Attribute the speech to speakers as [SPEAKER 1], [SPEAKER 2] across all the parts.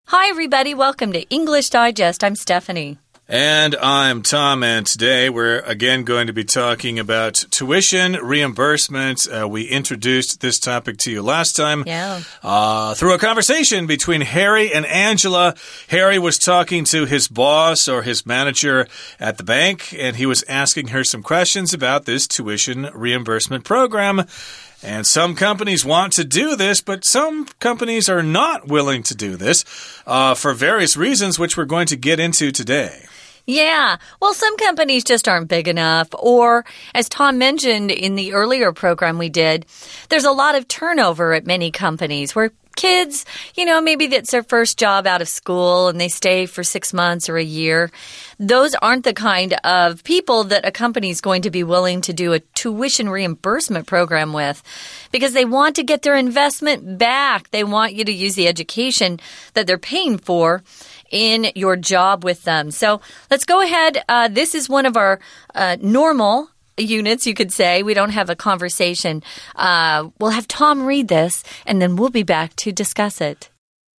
[SPEAKER 1] Hi, everybody. Welcome to English Digest. I'm Stephanie.
[SPEAKER 2] And I'm Tom, and today we're again going to be talking about tuition reimbursement. We introduced this topic to you last time through a conversation between Harry and Angela. Harry was talking to his boss or his manager at the bank, and he was asking her some questions about this tuition reimbursement program. And some companies want to do this, but some companies are not willing to do this for various reasons, which we're going to get into today.
[SPEAKER 1] Yeah, well, some companies just aren't big enough, or as Tom mentioned in the earlier program we did, there's a lot of turnover at many companies where kids, maybe that's their first job out of school and they stay for 6 months or a year. Those aren't the kind of people that a company is going to be willing to do a tuition reimbursement program with because they want to get their investment back. They want you to use the education that they're paying for in your job with them. So let's go ahead. This is one of our normal units, you could say. We don't have a conversation. We'll have Tom read this, and then we'll be back to discuss it.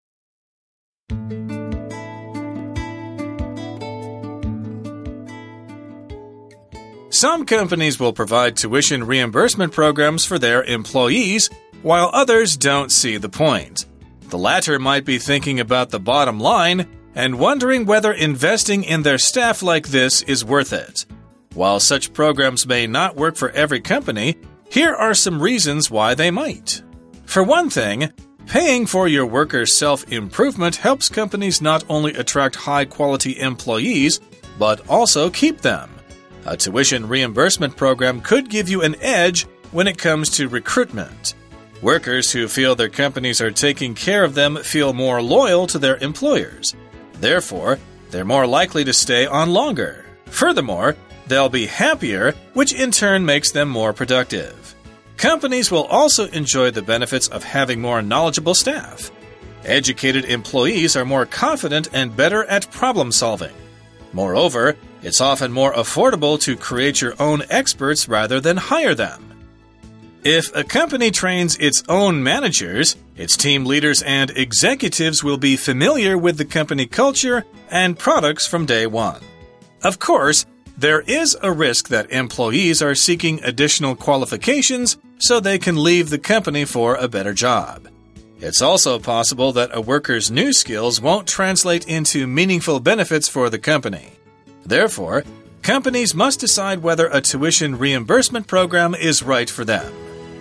[SPEAKER 2] Some companies will provide tuition reimbursement programs for their employees, while others don't see the point. The latter might be thinking about the bottom line and wondering whether investing in their staff like this is worth it. While such programs may not work for every company, here are some reasons why they might. For one thing, paying for your workers' self-improvement helps companies not only attract high-quality employees, but also keep them. A tuition reimbursement program could give you an edge when it comes to recruitment. Workers who feel their companies are taking care of them feel more loyal to their employers. Therefore, they're more likely to stay on longer. Furthermore, they'll be happier, which in turn makes them more productive. Companies will also enjoy the benefits of having more knowledgeable staff. Educated employees are more confident and better at problem solving. Moreover, it's often more affordable to create your own experts rather than hire them. If a company trains its own managers, its team leaders and executives will be familiar with the company culture and products from day one. Of course, there is a risk that employees are seeking additional qualifications so they can leave the company for a better job. It's also possible that a worker's new skills won't translate into meaningful benefits for the company. Therefore, companies must decide whether a tuition reimbursement program is right for them.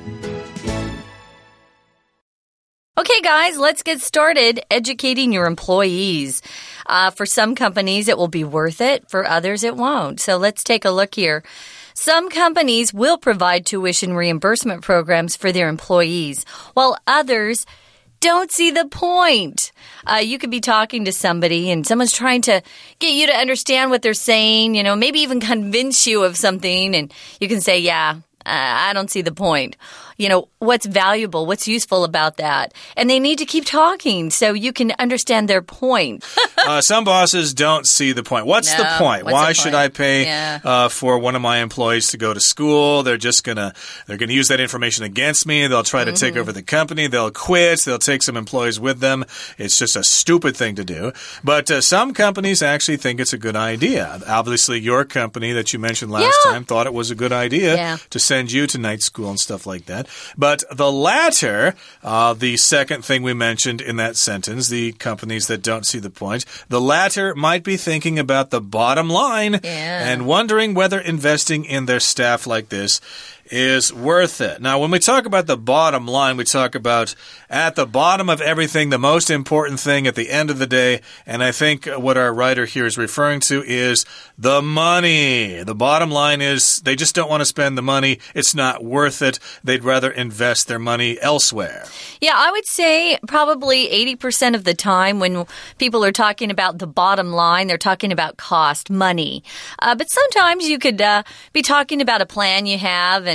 [SPEAKER 1] Okay, guys, let's get started educating your employees. For some companies, it will be worth it. For others, it won't. So let's take a look here. Some companies will provide tuition reimbursement programs for their employees, while others don't see the point. You could be talking to somebody and someone's trying to get you to understand what they're saying, maybe even convince you of something, and you can say, I don't see the point. What's valuable, what's useful about that. And they need to keep talking so you can understand their point.
[SPEAKER 2] Some bosses don't see the point. What's the point? Why should I pay for one of my employees to go to school? They're going to use that information against me. They'll try to take over the company. They'll quit. They'll take some employees with them. It's just a stupid thing to do. But some companies actually think it's a good idea. Obviously, your company that you mentioned last time thought it was a good idea to send you to night school and stuff like that. But the latter, the second thing we mentioned in that sentence, the companies that don't see the point, the latter might be thinking about the bottom line and wondering whether investing in their staff like this is worth it. Now, when we talk about the bottom line, we talk about at the bottom of everything, the most important thing at the end of the day. And I think what our writer here is referring to is the money. The bottom line is they just don't want to spend the money. It's not worth it. They'd rather invest their money elsewhere.
[SPEAKER 1] Yeah, I would say probably 80% of the time when people are talking about the bottom line, they're talking about cost, money. But sometimes you could be talking about a plan you have, and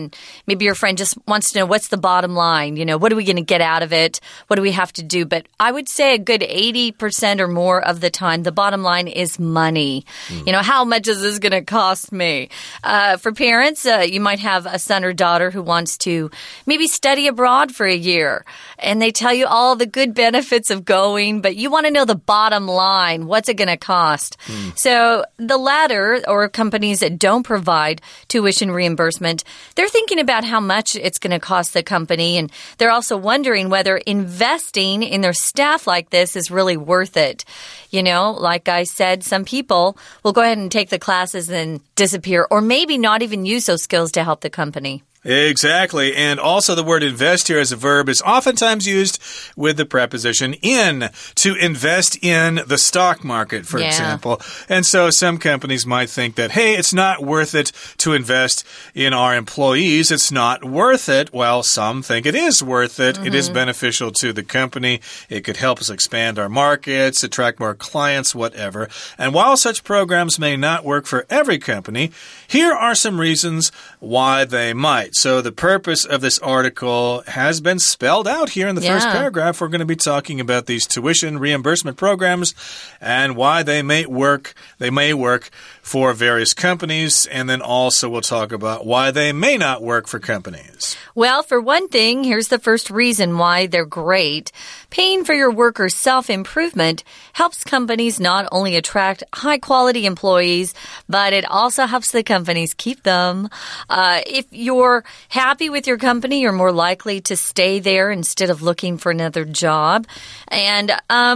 [SPEAKER 1] and maybe your friend just wants to know what's the bottom line. What are we going to get out of it? What do we have to do? But I would say a good 80% or more of the time, the bottom line is money. How much is this going to cost me? For parents, you might have a son or daughter who wants to maybe study abroad for a year, and they tell you all the good benefits of going, but you want to know the bottom line. What's it going to cost? So the latter, or companies that don't provide tuition reimbursement, they're thinking about how much it's going to cost the company, and they're also wondering whether investing in their staff like this is really worth it. Like I said, some people will go ahead and take the classes and disappear, or maybe not even use those skills to help the company.
[SPEAKER 2] Exactly. And also the word invest here as a verb is oftentimes used with the preposition in, to invest in the stock market, for example. And so some companies might think that, hey, it's not worth it to invest in our employees. It's not worth it. Well, some think it is worth it. It is beneficial to the company. It could help us expand our markets, attract more clients, whatever. And while such programs may not work for every company, here are some reasons why they might. So the purpose of this article has been spelled out here in the first paragraph. We're going to be talking about these tuition reimbursement programs and why they may work. They may work for various companies, and then also we'll talk about why they may not work for companies.
[SPEAKER 1] Well, for one thing, here's the first reason why they're great. Paying for your workers' self-improvement helps companies not only attract high-quality employees, but it also helps the companies keep them. If you're happy with your company, you're more likely to stay there instead of looking for another job. And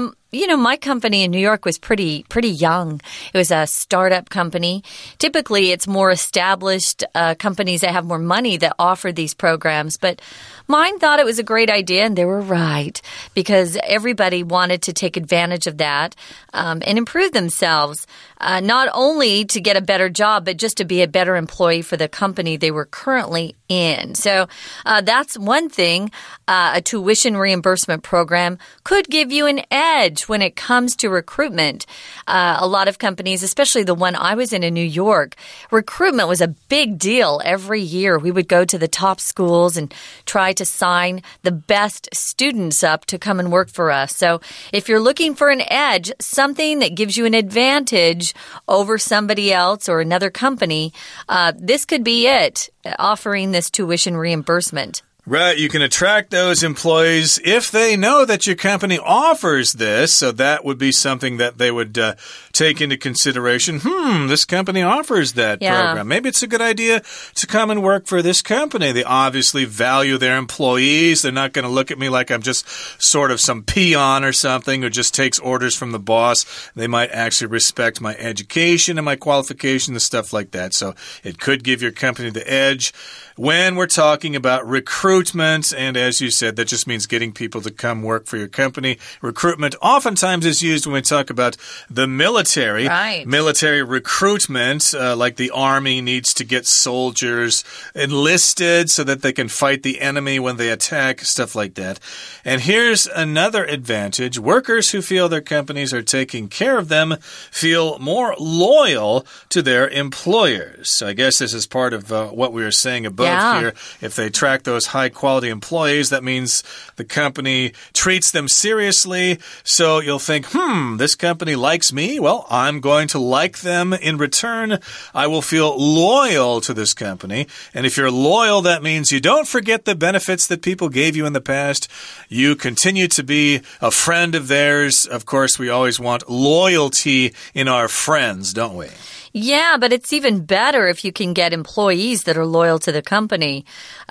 [SPEAKER 1] my company in New York was pretty young. It was a startup company. Typically, it's more established companies that have more money that offer these programs. But mine thought it was a great idea, and they were right, because everybody wanted to take advantage of that and improve themselves, not only to get a better job, but just to be a better employee for the company they were currently in. So that's one thing. A tuition reimbursement program could give you an edge when it comes to recruitment. A lot of companies, especially the one I was in New York, recruitment was a big deal every year. We would go to the top schools and try to sign the best students up to come and work for us. So if you're looking for an edge, something that gives you an advantage over somebody else or another company, this could be it, offering this tuition reimbursement.
[SPEAKER 2] Right, you can attract those employees if they know that your company offers this, so that would be something that they would take into consideration. This company offers that program. Maybe it's a good idea to come and work for this company. They obviously value their employees. They're not going to look at me like I'm just sort of some peon or something who just takes orders from the boss. They might actually respect my education and my qualifications and stuff like that. So it could give your company the edge when we're talking about recruitment. And as you said, that just means getting people to come work for your company. Recruitment oftentimes is used when we talk about the military.
[SPEAKER 1] Right.
[SPEAKER 2] Military recruitment, like the army needs to get soldiers enlisted so that they can fight the enemy when they attack, stuff like that. And here's another advantage. Workers who feel their companies are taking care of them feel more loyal to their employers. So I guess this is part of what we were saying above here. If they attract those high-quality employees, that means the company treats them seriously. So you'll think, this company likes me. Well, I'm going to like them in return. I will feel loyal to this company. And if you're loyal, that means you don't forget the benefits that people gave you in the past. You continue to be a friend of theirs. Of course, we always want loyalty in our friends, don't we?
[SPEAKER 1] Yeah, but it's even better if you can get employees that are loyal to the company.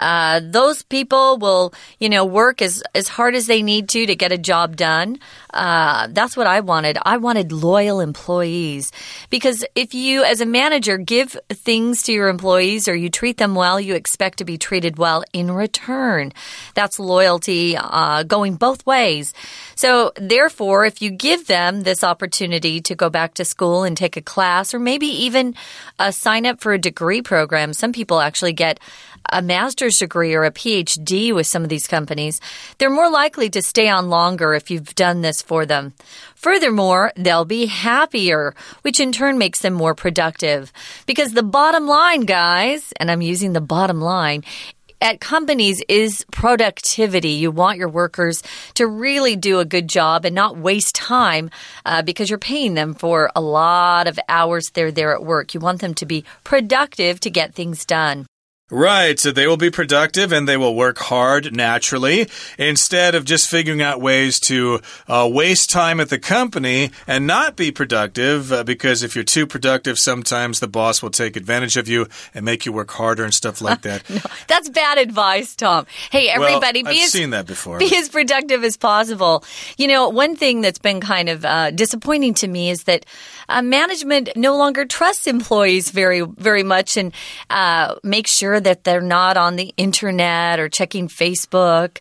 [SPEAKER 1] Those people will, work as hard as they need to get a job done. That's what I wanted. I wanted loyal employees. Because if you, as a manager, give things to your employees or you treat them well, you expect to be treated well in return. That's loyalty going both ways. So, therefore, if you give them this opportunity to go back to school and take a class or maybe even sign up for a degree program, some people actually get a master's degree or a PhD with some of these companies, they're more likely to stay on longer if you've done this for them. Furthermore, they'll be happier, which in turn makes them more productive. Because the bottom line, guys, and I'm using the bottom line, at companies is productivity. You want your workers to really do a good job and not waste time because you're paying them for a lot of hours they're there at work. You want them to be productive to get things done.
[SPEAKER 2] Right, so they will be productive and they will work hard naturally instead of just figuring out ways to waste time at the company and not be productive because if you're too productive, sometimes the boss will take advantage of you and make you work harder and stuff like that.
[SPEAKER 1] No, that's bad advice, Tom. Hey, everybody,
[SPEAKER 2] I've seen that before.
[SPEAKER 1] Be as productive as possible. You know, one thing that's been kind of disappointing to me is that management no longer trusts employees very, very much and make sure that they're not on the internet or checking Facebook.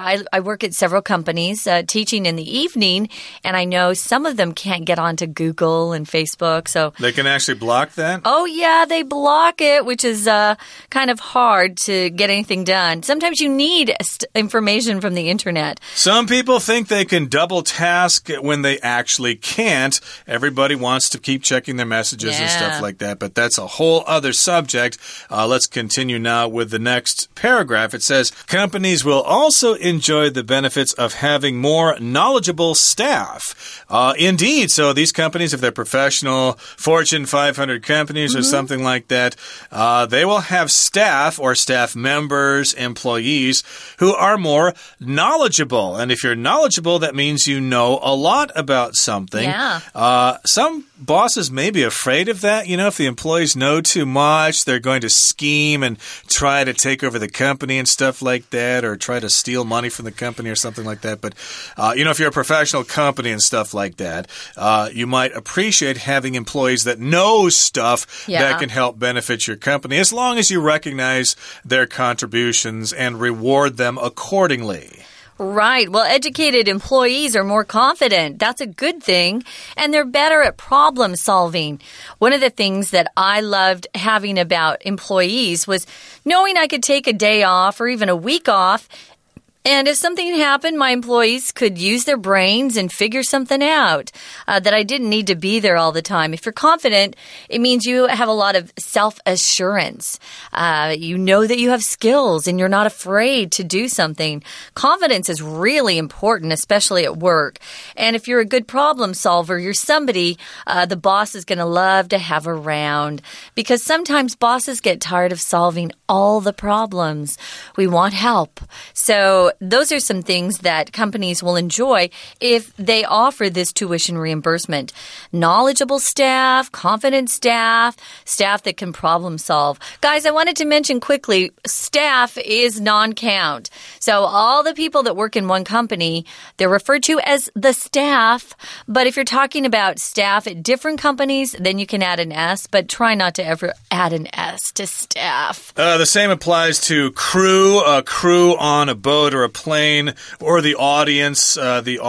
[SPEAKER 1] I work at several companies teaching in the evening, and I know some of them can't get onto Google and Facebook. So
[SPEAKER 2] they can actually block that?
[SPEAKER 1] Oh, yeah, they block it, which is kind of hard to get anything done. Sometimes you need information from the internet.
[SPEAKER 2] Some people think they can double task when they actually can't. Everybody wants to keep checking their messages and stuff like that, but that's a whole other subject. Let's continue now with the next paragraph. It says, companies will also enjoy the benefits of having more knowledgeable staff. Indeed, so these companies, if they're professional Fortune 500 companies or something like that, they will have staff or staff members, employees who are more knowledgeable. And if you're knowledgeable, that means you know a lot about something.
[SPEAKER 1] Yeah.
[SPEAKER 2] Some bosses may be afraid of that. You know, if the employees know too much, they're going to scheme and try to take over the company and stuff like that, or try to steal money from the company or something like that. But, you know, if you're a professional company and stuff like that, you might appreciate having employees that know stuff that can help benefit your company, as long as you recognize their contributions and reward them accordingly.
[SPEAKER 1] Right. Well, educated employees are more confident. That's a good thing. And they're better at problem solving. One of the things that I loved having about employees was knowing I could take a day off or even a week off. And if something happened, my employees could use their brains and figure something out that I didn't need to be there all the time. If you're confident, it means you have a lot of self-assurance. You know that you have skills and you're not afraid to do something. Confidence is really important, especially at work. And if you're a good problem solver, you're somebody the boss is going to love to have around because sometimes bosses get tired of solving all the problems. We want help. So those are some things that companies will enjoy if they offer this tuition reimbursement. Knowledgeable staff, confident staff, staff that can problem solve. Guys, I wanted to mention quickly, staff is non-count. So all the people that work in one company, they're referred to as the staff. But if you're talking about staff at different companies, then you can add an S, but try not to ever add an S to staff.
[SPEAKER 2] The same applies to crew, a crew on a boat or a plane, or the audience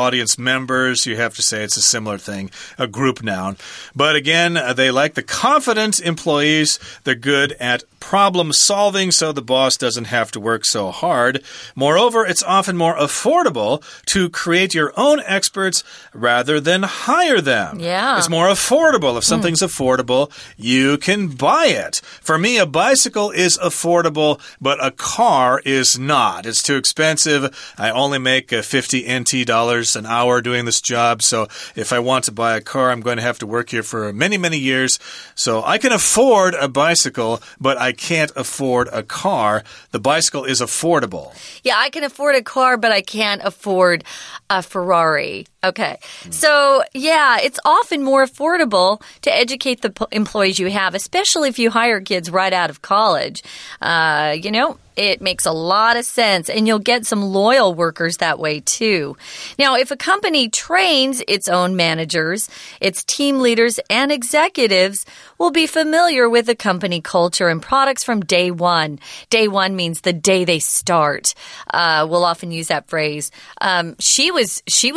[SPEAKER 2] members. You have to say it's a similar thing, a group noun. But again, they like the confident employees. They're good at problem solving, so the boss doesn't have to work so hard. Moreover, it's often more affordable to create your own experts rather than hire them.
[SPEAKER 1] Yeah.
[SPEAKER 2] It's more affordable. If something's affordable, you can buy it. For me, a bicycle is affordable, but a car is not. It's too expensive. I only make 50 NT dollars an hour doing this job, so if I want to buy a car, I'm going to have to work here for many, many years. So I can afford a bicycle, but I can't afford a car. The bicycle is affordable.
[SPEAKER 1] Yeah, I can afford a car, but I can't afford a Ferrari. Okay. So, yeah, it's often more affordable to educate the employees you have, especially if you hire kids right out of college. You know, it makes a lot of sense, and you'll get some loyal workers that way, too. Now, if a company trains its own managers, its team leaders and executives will be familiar with the company culture and products from day one. Day one means the day they start. We'll often use that phrase. She was great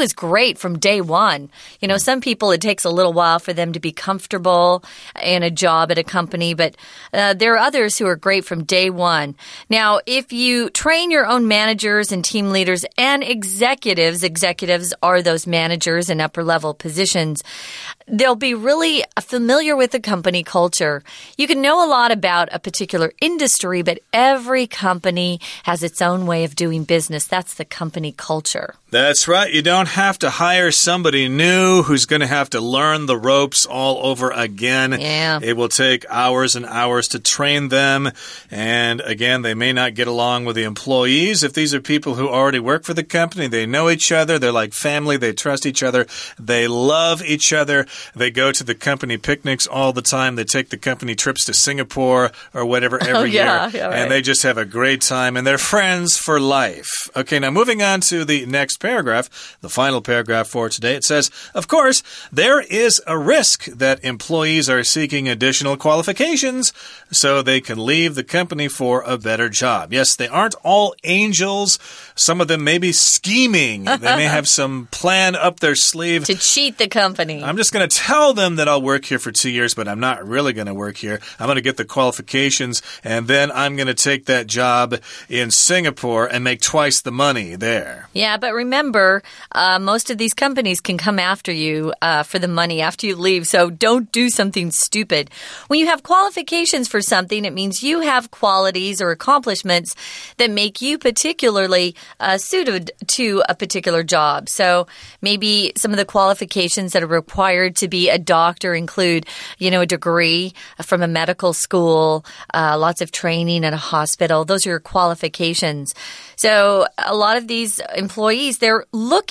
[SPEAKER 1] great from day one. You know, some people, it takes a little while for them to be comfortable in a job at a company, but there are others who are great from day one. Now, if you train your own managers and team leaders and executives are those managers in upper level positions, they'll be really familiar with the company culture. You can know a lot about a particular industry, but every company has its own way of doing business. That's the company culture.
[SPEAKER 2] That's right. You don't have to hire somebody new who's going to have to learn the ropes all over again.
[SPEAKER 1] Yeah.
[SPEAKER 2] It will take hours and hours to train them. And again, they may not get along with the employees. If these are people who already work for the company, they know each other. They're like family. They trust each other. They love each other. They go to the company picnics all the time. They take the company trips to Singapore or whatever every year.
[SPEAKER 1] Yeah, right.
[SPEAKER 2] And they just have a great time. And they're friends for life. Okay, now moving on to the next paragraph, the final paragraph for today, it says, of course, there is a risk that employees are seeking additional qualifications so they can leave the company for a better job. Yes, they aren't all angels. Some of them may be scheming. They may have some plan up their sleeve.
[SPEAKER 1] To cheat the company.
[SPEAKER 2] I'm just going to tell them that I'll work here for 2 years, but I'm not really going to work here. I'm going to get the qualifications, and then I'm going to take that job in Singapore and make twice the money there.
[SPEAKER 1] Yeah, but remember, most of these companies can come after you for the money after you leave, so don't do something stupid. When you have qualifications for something, it means you have qualities or accomplishments that make you particularly suited to a particular job. So maybe some of the qualifications that are required to be a doctor include, a degree from a medical school, lots of training at a hospital. Those are your qualifications. So a lot of these employees, they're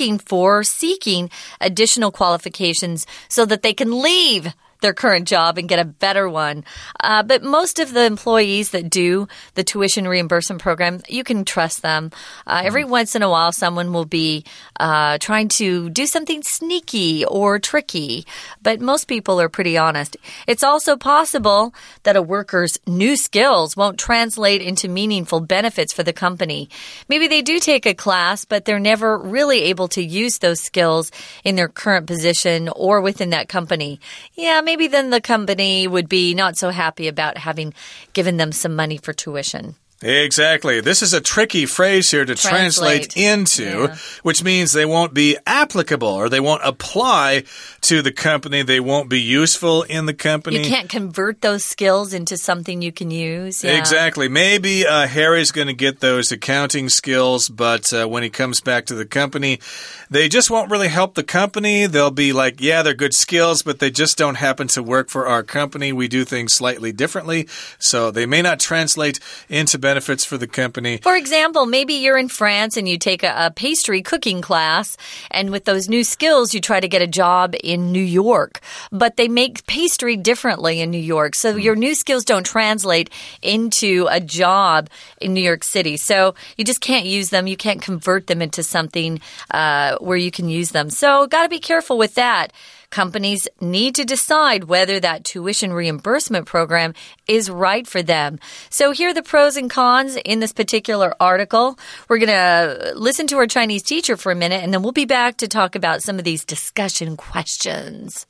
[SPEAKER 1] seeking additional qualifications so that they can leave their current job and get a better one. But most of the employees that do the tuition reimbursement program, you can trust them. Every once in a while, someone will be trying to do something sneaky or tricky, but most people are pretty honest. It's also possible that a worker's new skills won't translate into meaningful benefits for the company. Maybe they do take a class, but they're never really able to use those skills in their current position or within that company. Yeah, maybe then the company would be not so happy about having given them some money for tuition.
[SPEAKER 2] Exactly. This is a tricky phrase here to translate into, which means they won't be applicable or they won't apply to the company. They won't be useful in the company.
[SPEAKER 1] You can't convert those skills into something you can use. Yeah.
[SPEAKER 2] Exactly. Maybe Harry's going to get those accounting skills, but when he comes back to the company, they just won't really help the company. They'll be like, yeah, they're good skills, but they just don't happen to work for our company. We do things slightly differently, so they may not translate into benefits for the company.
[SPEAKER 1] For example, maybe you're in France and you take a pastry cooking class, and with those new skills, you try to get a job in New York. But they make pastry differently in New York, so your new skills don't translate into a job in New York City. So you just can't use them. You can't convert them into something where you can use them. So got to be careful with that. Companies need to decide whether that tuition reimbursement program is right for them. So here are the pros and cons in this particular article. We're going to listen to our Chinese teacher for a minute, and then we'll be back to talk about some of these discussion questions.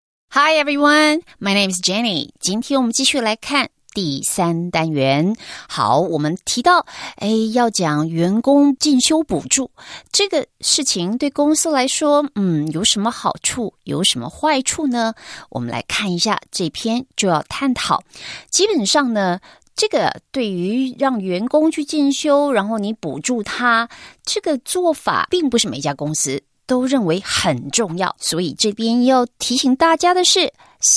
[SPEAKER 3] Hi everyone, my name is Jenny. 今天我们继续来看第3单元。好，我们提到要讲员工进修补助这个事情对公司来说有什么好处有什么坏处呢？我们来看一下这篇就要探讨。基本上呢，这个对于让员工去进修然后你补助他，这个做法并不是每家公司都认为很重要，所以这边要提醒大家的是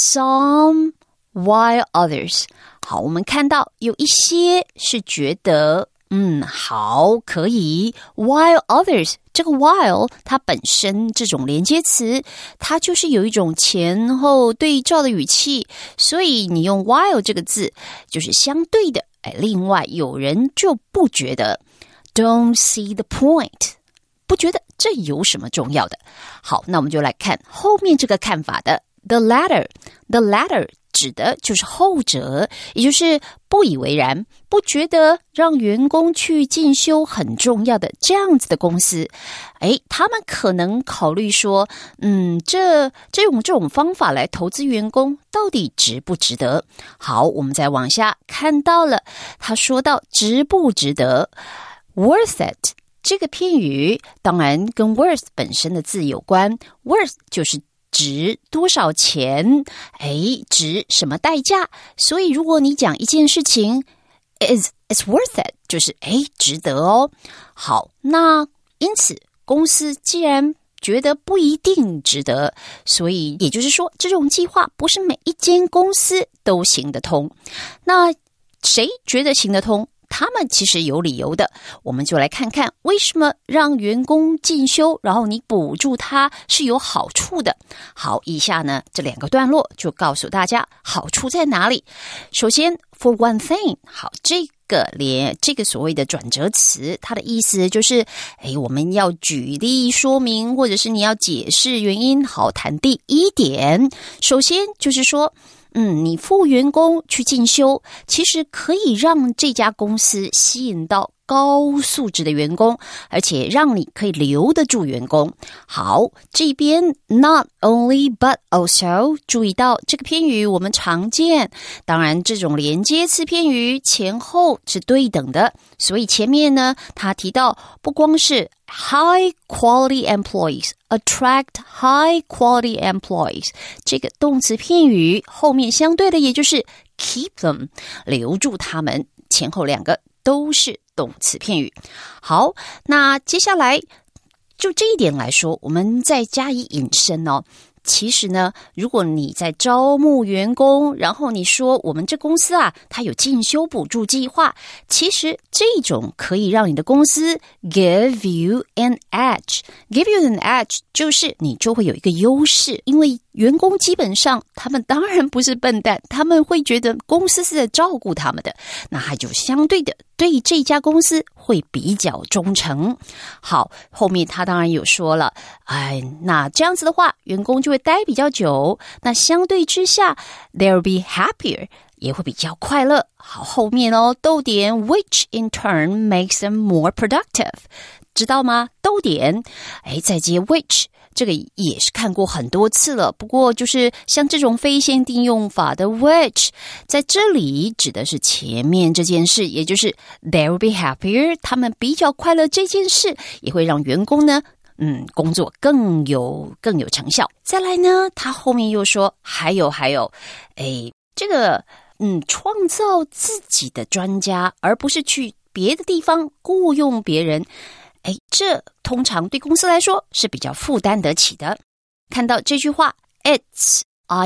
[SPEAKER 3] some while others。 好，我们看到有一些是觉得好，可以 while others， 这个 while 它本身这种连接词它就是有一种前后对照的语气，所以你用 while 这个字就是相对的。另外有人就不觉得 don't see the point， 不觉得这有什么重要的。好，那我们就来看后面这个看法的 the latter 指的就是后者，也就是不以为然，不觉得让员工去进修很重要的这样子的公司，他们可能考虑说，这种方法来投资员工到底值不值得？好，我们再往下看到了，他说到值不值得 ，worth it 这个片语当然跟 worth 本身的字有关 ，worth 就是值多少钱，值什么代价？所以如果你讲一件事情 it's worth it， 就是值得哦。好，那因此公司既然觉得不一定值得，所以也就是说这种计划不是每一间公司都行得通。那谁觉得行得通？他们其实有理由的，我们就来看看为什么让员工进修，然后你补助他是有好处的。好，以下呢这2个段落就告诉大家好处在哪里。首先 for one thing， 好，这个所谓的转折词，它的意思就是我们要举例说明，或者是你要解释原因。好，谈第一点，首先就是说你付员工去进修，其实可以让这家公司吸引到高素质的员工，而且让你可以留得住员工。好，这边 not only but also， 注意到这个片语我们常见，当然这种连接词片语前后是对等的，所以前面呢他提到不光是High quality employees attract high quality employees， 这个动词片语后面相对的也就是 keep them， 留住他们，前后2个都是动词片语。好，那接下来就这一点来说，我们再加以引申哦。其实呢，如果你在招募员工，然后你说我们这公司啊，它有进修补助计划，其实这种可以让你的公司 give you an edge。give you an edge 就是你就会有一个优势，因为员工基本上他们当然不是笨蛋，他们会觉得公司是在照顾他们的，那他就相对的对这家公司会比较忠诚。好，后面他当然有说了，那这样子的话，员工就会待比较久，那相对之下 they'll be happier， 也会比较快乐。好，后面逗点 which in turn makes them more productive， 知道吗？逗点再接 which，这个也是看过很多次了，不过就是像这种非限定用法的 which， 在这里指的是前面这件事，也就是 they will be happier， 他们比较快乐这件事，也会让员工呢工作更有成效。再来呢，他后面又说还有这个创造自己的专家，而不是去别的地方雇佣别人，这通常对公司来说是比较负担得起的。看到这句话 It's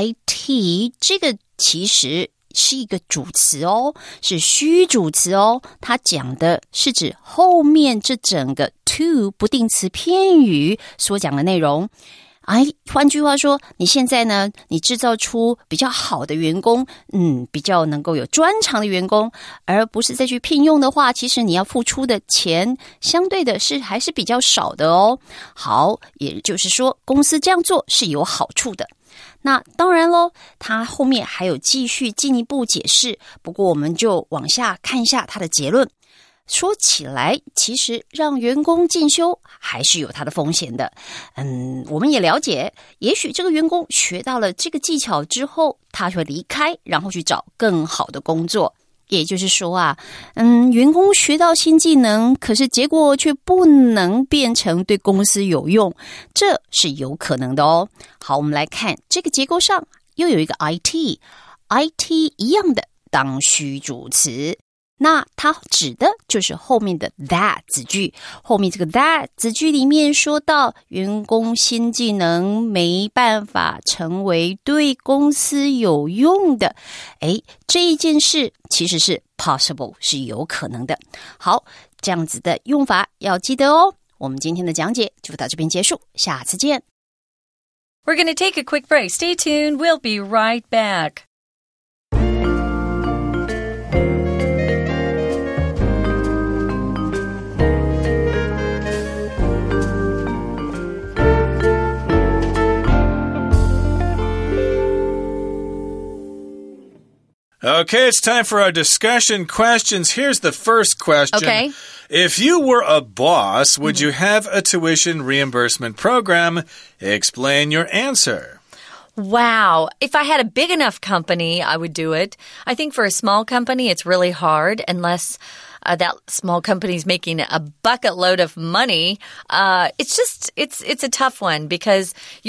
[SPEAKER 3] IT， 这个其实是一个主词哦，是虚主词哦，它讲的是指后面这整个 to 不定词片语所讲的内容。换句话说，你现在呢，你制造出比较好的员工，比较能够有专长的员工，而不是再去聘用的话，其实你要付出的钱相对的是还是比较少的哦。好，也就是说，公司这样做是有好处的。那当然咯，他后面还有继续进一步解释，不过我们就往下看一下他的结论。说起来，其实让员工进修还是有它的风险的。我们也了解，也许这个员工学到了这个技巧之后，他会离开，然后去找更好的工作。也就是说啊，员工学到新技能，可是结果却不能变成对公司有用，这是有可能的哦。好，我们来看这个结构上又有一个 IT 一样的当虚主词。那它指的就是后面的 that 子句，后面这个 that 子句里面说到员工新技能没办法成为对公司有用的，这一件事其实是 possible， 是有可能的。好，这样子的用法要记得哦。我们今天的讲解就到这边结束，下次见。
[SPEAKER 1] We're going to take a quick break. Stay tuned. We'll be right back.
[SPEAKER 2] Okay, it's time for our discussion questions. Here's the first question.
[SPEAKER 1] Okay.
[SPEAKER 2] If you were a boss, would you have a tuition reimbursement program? Explain your answer.
[SPEAKER 1] Wow. If I had a big enough company, I would do it. I think for a small company, it's really hard unless that small company's making a bucket load of money. It's a tough one because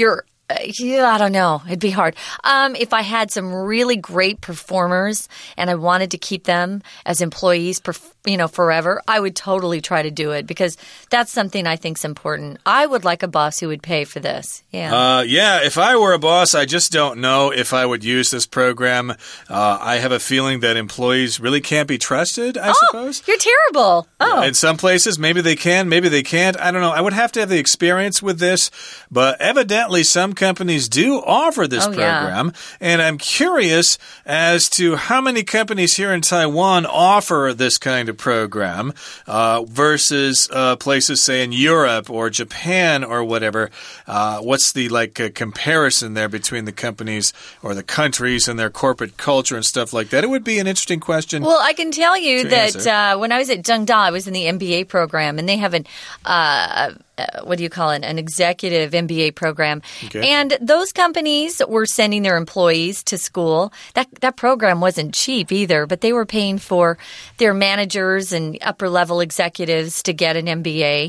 [SPEAKER 1] I don't know. It'd be hard. If I had some really great performers and I wanted to keep them as employees, forever, I would totally try to do it because that's something I think is important. I would like a boss who would pay for this. Yeah.
[SPEAKER 2] If I were a boss, I just don't know if I would use this program. I have a feeling that employees really can't be trusted, I suppose.
[SPEAKER 1] You're terrible. Oh.
[SPEAKER 2] In some places, maybe they can, maybe they can't. I don't know. I would have to have the experience with this, but evidently some companies do offer this program, and I'm curious as to how many companies here in Taiwan offer this kind of program versus places, say, in Europe or Japan or whatever. What's the comparison there between the companies or the countries and their corporate culture and stuff like that? It would be an interesting question.
[SPEAKER 1] Well, I can tell you that when I was at Zhengda, I was in the MBA program, and they have what do you call it? An executive MBA program.
[SPEAKER 2] Okay.
[SPEAKER 1] And those companies were sending their employees to school. That program wasn't cheap either, but they were paying for their managers and upper level executives to get an MBA.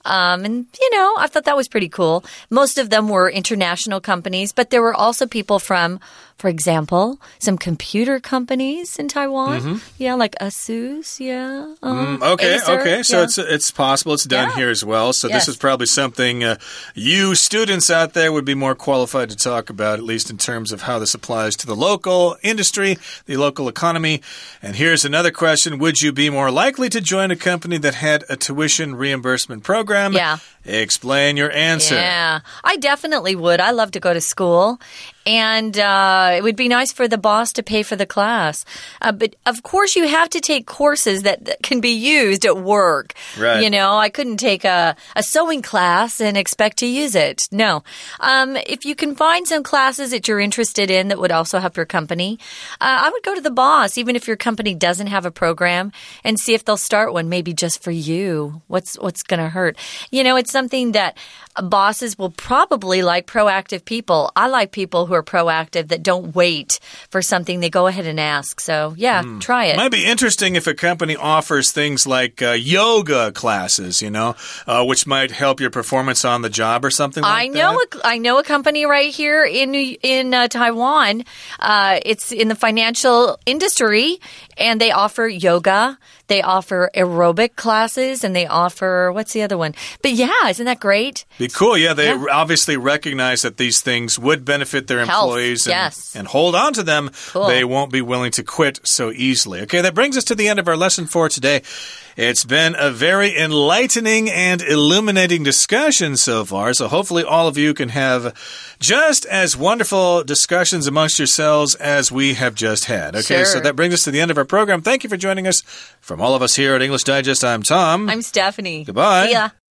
[SPEAKER 1] I thought that was pretty cool. Most of them were international companies, but there were also people from, for example, some computer companies in Taiwan.
[SPEAKER 2] Mm-hmm.
[SPEAKER 1] Yeah, like ASUS. Yeah.
[SPEAKER 2] Okay.
[SPEAKER 1] Acer,
[SPEAKER 2] So it's possible it's done here as well. So this is probably something you students out there would be more qualified to talk about, at least in terms of how this applies to the local industry, the local economy. And here's another question. Would you be more likely to join a company that had a tuition reimbursement program?
[SPEAKER 1] Yeah.
[SPEAKER 2] Explain your answer.
[SPEAKER 1] Yeah, I definitely would. I love to go to school. And it would be nice for the boss to pay for the class. But of course, you have to take courses that can be used at work.
[SPEAKER 2] Right.
[SPEAKER 1] I couldn't take a sewing class and expect to use it. No. If you can find some classes that you're interested in that would also help your company, I would go to the boss, even if your company doesn't have a program, and see if they'll start one, maybe just for you. What's going to hurt? It's something that bosses will probably like proactive people. I like people who are proactive that don't wait for something. They go ahead and ask. So, try it.
[SPEAKER 2] Might be interesting if a company offers things like yoga classes, which might help your performance on the job or something like that.
[SPEAKER 1] I know a company right here in Taiwan. It's in the financial industry, and they offer yoga. They offer aerobic classes, and they offer, what's the other one? But yeah, isn't that great?
[SPEAKER 2] Be cool. Yeah, they obviously recognize that these things would benefit their employees and hold on to them.
[SPEAKER 1] Cool.
[SPEAKER 2] They won't be willing to quit so easily. Okay, that brings us to the end of our lesson for today. It's been a very enlightening and illuminating discussion so far, so hopefully all of you can have just as wonderful discussions amongst yourselves as we have just had. Okay, so that brings us to the end of our program. Thank you for joining us. From all of us here at English Digest, I'm Tom.
[SPEAKER 1] I'm Stephanie.
[SPEAKER 2] Goodbye.
[SPEAKER 1] See ya.